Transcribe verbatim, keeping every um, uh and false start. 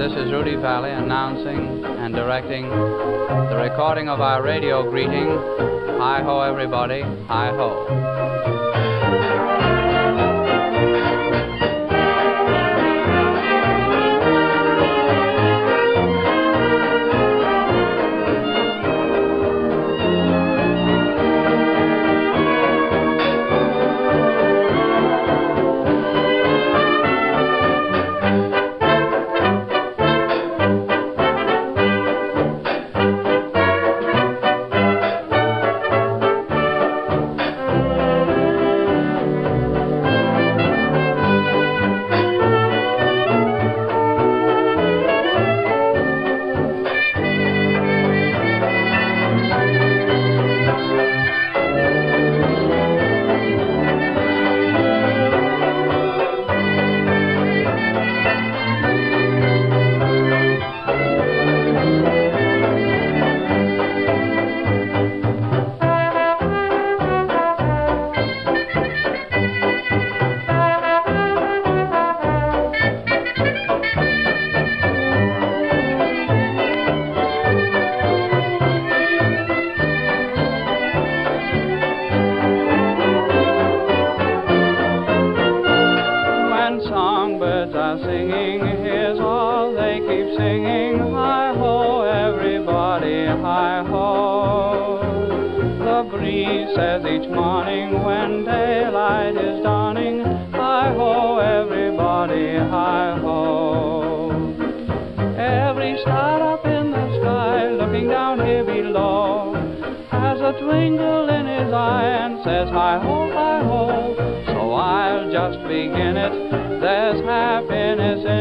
this is Rudy Valley announcing and directing the recording of our radio greeting. Hi-ho, everybody. Hi-ho. Songbirds are singing, here's all they keep singing. Hi-ho, everybody, hi-ho. The breeze says each morning when daylight is dawning, hi-ho, everybody, hi-ho. Every star up in the sky, looking down here below, has a twinkle in his eye and says hi-ho, hi-ho. So I'll just begin it. There's happiness in